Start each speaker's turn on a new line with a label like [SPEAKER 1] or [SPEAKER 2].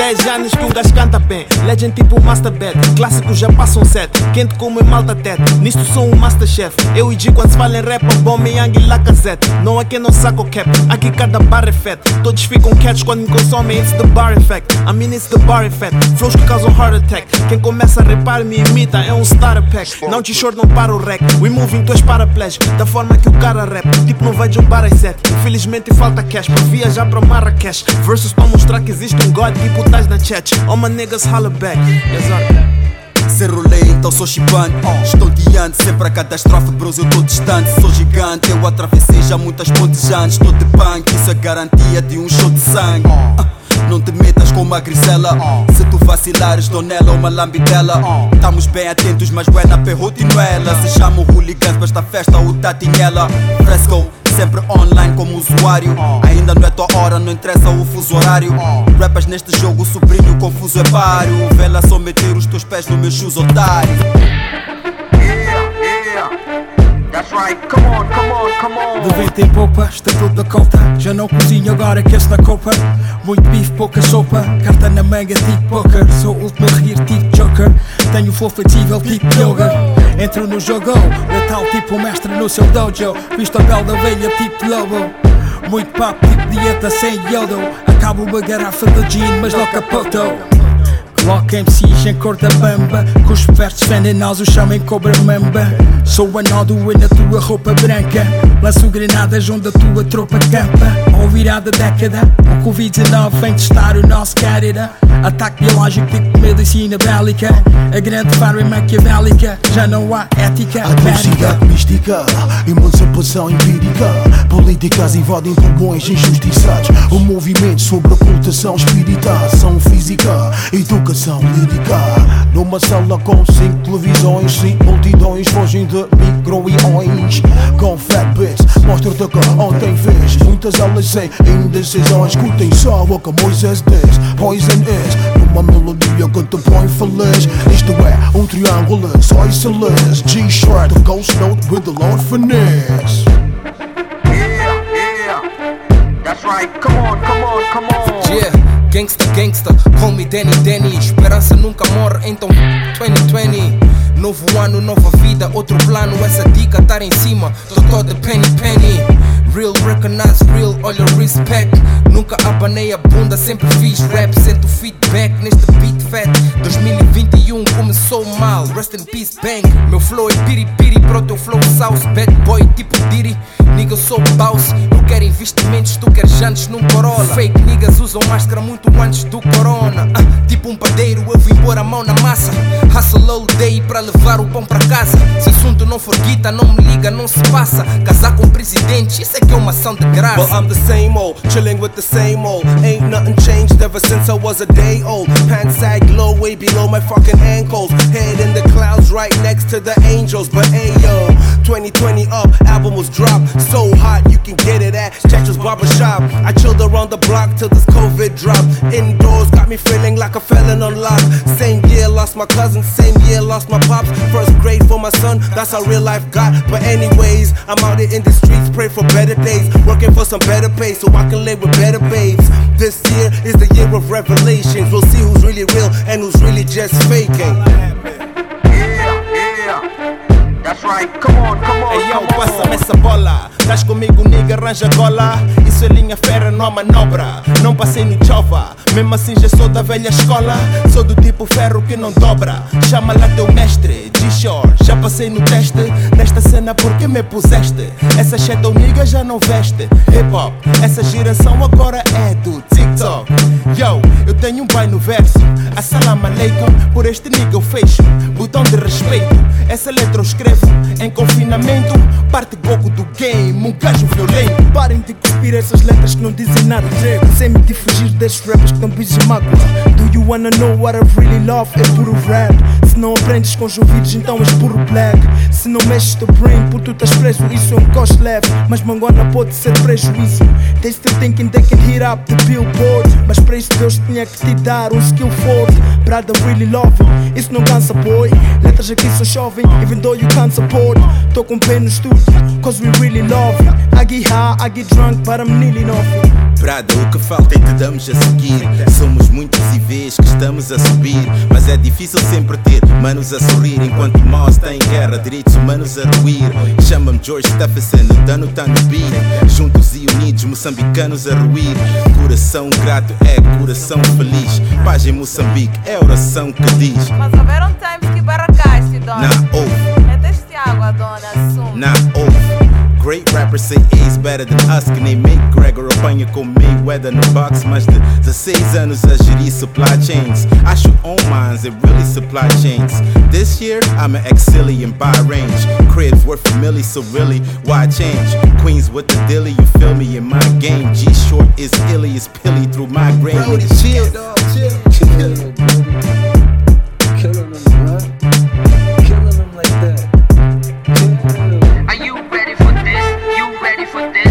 [SPEAKER 1] 10 anos que um gajo canta bem. Legend tipo Masterbed, clássicos já passam 7. Quente como em Malta Tete, nisto sou um Masterchef. Eu e G quando se fala em rap, Bombe, Yang e Lacazette. Não há quem não saca o cap, aqui cada bar é fat. Todos ficam catch quando me consomem, it's the bar effect. I mean it's the bar effect, flows que causam heart attack. Quem começa a rapar me imita, é um starter pack. Não te choro, não para o rec, we moving, tu és paraplégico. Da forma que o cara rap, tipo não vai jogar as 7. Infelizmente falta cash, para viajar para Marrakech. Versus para mostrar que existe um God, tipo estás na chat. All my niggas holla back, exato.
[SPEAKER 2] Sem rolê, então sou chipante. Estou diante, sempre a catástrofe, bros, eu tô distante. Sou gigante, eu atravessei já muitas pontes antes. Estou de punk, isso é garantia de um show de sangue. Não te metas com uma grisela. Se tu vacilares, dou nela uma lambidela. Estamos bem atentos, mas buena perrota e noela. Se chamam hooligans para esta festa, o tatinhela. Fresco, sempre online como usuário. Ainda não é tua hora, não interessa o fuso horário. Rappers neste jogo, sobrinho confuso é páreo. Vela só meter os teus pés no meu shoes, otário.
[SPEAKER 3] That's right, come on, come on, come on.
[SPEAKER 4] De vento em popa, estatuto da cota. Já não cozinho, agora aqueço na copa. Muito bife, pouca sopa. Carta na manga, tipo poker. Sou o último a rir, tipo Joker. Tenho flow flexível, tipo yoga. Entro no jogo, letal tipo mestre no seu dojo. Visto a pele da velha, tipo lobo. Muito papo, tipo dieta sem yodo. Acabo uma garrafa de gin, mas não capoto. Coloca MCs em cor da bamba, com os versos venenosos chamem cobra mamba. Sou anódo na tua roupa branca, lanço granadas onde a tua tropa campa. Ao virar da década, o Covid-19 vem testar o nosso carreira. Ataque biológico tipo medicina bélica. A grande farma maquiavélica, já não há ética.
[SPEAKER 5] Adversidade mística, emancipação empírica. Políticas invadem pulmões injustiçados. O movimento sobre ocultação espírita, ação física, educação lírica. Numa sala com 5 televisões, 5 multidões fogem de micro-iões. Com fat bits, mostra-te que ontem fez muitas elas sem indecisões. Escutem só o que Moisés diz. Poison is numa melodia que te põe feliz. Isto é um triângulo só excelente. G-sharp, the ghost note with the Lord finesse.
[SPEAKER 3] That's right, come on, come on, come on.
[SPEAKER 6] Yeah, gangsta, gangsta, call me Danny, Danny. Esperança nunca morre, então 2020. Novo ano, nova vida, outro plano. Essa dica estar em cima, tô de penny, penny. Real, recognize real, olha respect. Nunca abanei a bunda, sempre fiz rap. Sento feedback neste beat fat. 2021 começou mal, rest in peace bang. Meu flow é piri-piri, pro teu flow sauce. Bad boy tipo Diddy, nigga sou boss. Eu quero investimentos, tu queres jantes num Corolla. Fake niggas usam máscara muito antes do corona. Tipo um padeiro, eu vim pôr a mão na massa. Hustle all day pra levar o pão pra casa. Se assunto não for guita, não me liga, não se passa. Casar com presidente, isso é que é uma ação de graça.
[SPEAKER 7] Well, I'm the same old, chilling with the same old. Ain't nothing changed ever since I was a day old. Pants sag low, way below my fucking ankles. Head in the clouds, right next to the angels. But hey yo, 2020 up, album was dropped. So hot, you can get it at Checho's Barbershop. I chilled around the block till this COVID dropped. Indoors, got me feeling like a felon on lock. Same year, lost my cousin, same year, lost my pops. First grade for my son, that's how real life got. But anyways, I'm out here in the streets, pray for better days. Working for some better pay so I can live with better babes. This year is the year of revelations. We'll see who's really real and who's really just faking.
[SPEAKER 3] That's right, come on, come on,
[SPEAKER 1] Ei, yo,
[SPEAKER 3] come
[SPEAKER 1] passa-me
[SPEAKER 3] on.
[SPEAKER 1] essa bola. Estás comigo, nigga, arranja gola. Isso é linha fera, não há manobra. Não passei no chova, mesmo assim já sou da velha escola. Sou do tipo ferro que não dobra. Chama lá teu mestre, G-Shore. Já passei no teste, nesta cena porque me puseste. Essa shadow nigga já não veste hip hop, essa geração agora é do TikTok. Yo, eu tenho um pai no verso. Assalamu alaikum, por este nigga eu fecho. Botão de respeito, essa letra eu escrevo em confinamento. Parte Goku do game, um gajo violento.
[SPEAKER 8] Parem de cuspir essas letras que não dizem nada. Cansei-me de fugir desses rappers que não pisam mágoa. Do you wanna know what I really love? É puro rap. Se não aprendes com os ouvidos, então és puro black. Se não mexes teu brain, puto, tu estás preso. Isso é um cost leve, mas mangona pode ser prejuízo. They still thinking they can hit up the billboard, mas para isso Deus tinha que te dar um skill forte. Brother, really love it, isso não cansa, boy. Letras aqui só chovem, even though you can't support. Tô com pé no estúdio, cause we really love it. I get high, I get drunk, but I'm nearly nothing.
[SPEAKER 9] Prada, o que falta e te damos a seguir. Somos muitos e vês que estamos a subir, mas é difícil sempre ter manos a sorrir. Enquanto Moss está em guerra, direitos humanos a ruir. Chama-me George Stephenson, o dano tá no beat. Juntos e unidos, moçambicanos a ruir. Coração grato é coração feliz. Paz em Moçambique é a oração que diz.
[SPEAKER 10] Mas houveram times que barracaste, dona.
[SPEAKER 9] Na ouve,
[SPEAKER 10] Meteste água, dona, assume.
[SPEAKER 9] na ouve. Great rappers say A's better than us. Que nem McGregor apanha com Mayweather no box. Mais de 16 anos a gerir supply chains. I shoot on mines, it really supply chains. This year, I'm an Exili in buy range. Cribs worth a milli, so really, why change? Queens with the dilly, you feel me in my game. G short is illy, is pilly through my grain. Chill, dog, chill.
[SPEAKER 11] Killing them, huh? Killing them like that.
[SPEAKER 3] Are you ready for this? You ready for this?